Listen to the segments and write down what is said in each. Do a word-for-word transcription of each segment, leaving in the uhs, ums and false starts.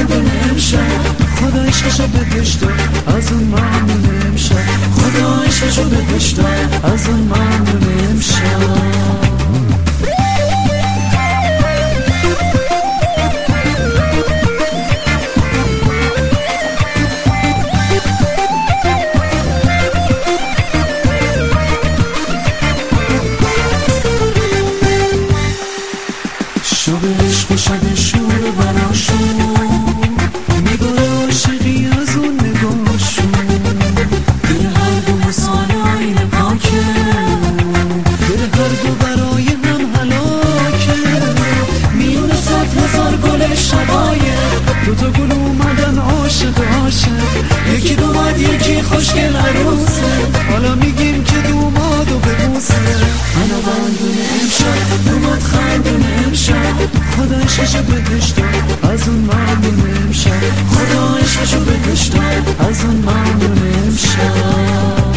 خندون امشب، خدا عشقشو بهش داد از اون ممنون امشب، خدا عشقشو بهش داد از اون ممنون امشب. شب عشق و شب شور براشون میگاره عاشقی از اون نگاشون، دل هر دو مثال آینه پاکه، دل هر دو برای هم هلاکه، میون صد هزار گل شقایق دوتا گل اومدن عاشق عاشق، یکی دومد یکی خوشگل عروسه، حالا میگیم که دومادو ببوسه. منو بندون امشب دوماد خندون امشب، خدا عشقشو بهش داد از اون ممنون امشب، خدا عشقشو بهش داد از اون ممنون امشب.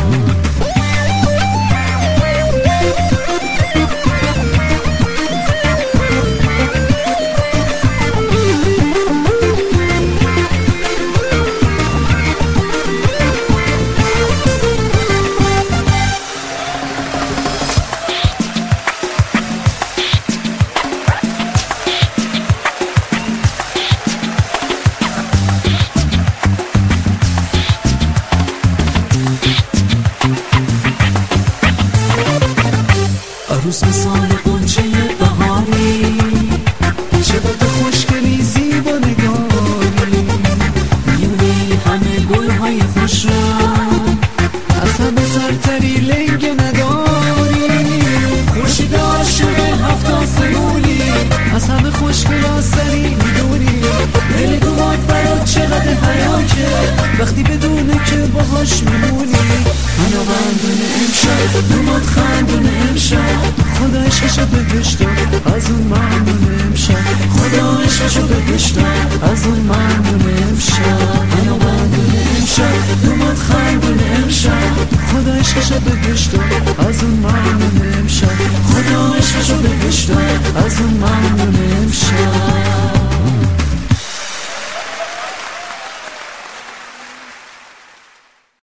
عروس مثال قنچه بهاری، چه باد خوشگلی زیبا نگاری، میونی همه گلهای خوش را از همه سرتری لنگ نداری، خورشید عاشق هفت آسمونی، از همه خوشگل آسری میدونی، دل دومات برات چقدر حیاکه وقتی بدونه که باهاش میمونی. منو بندون امشب دومات خندون امشب، خدا عشقشو بهش داد از اون ممنون امشب، خدا عشقشو بهش داد از اون ممنون امشب. منو بندون امشب دومات خندون امشب، خدا عشقشو بهش داد از اون ممنون امشب، خدا عشقشو بهش داد از اون ممنون امشب.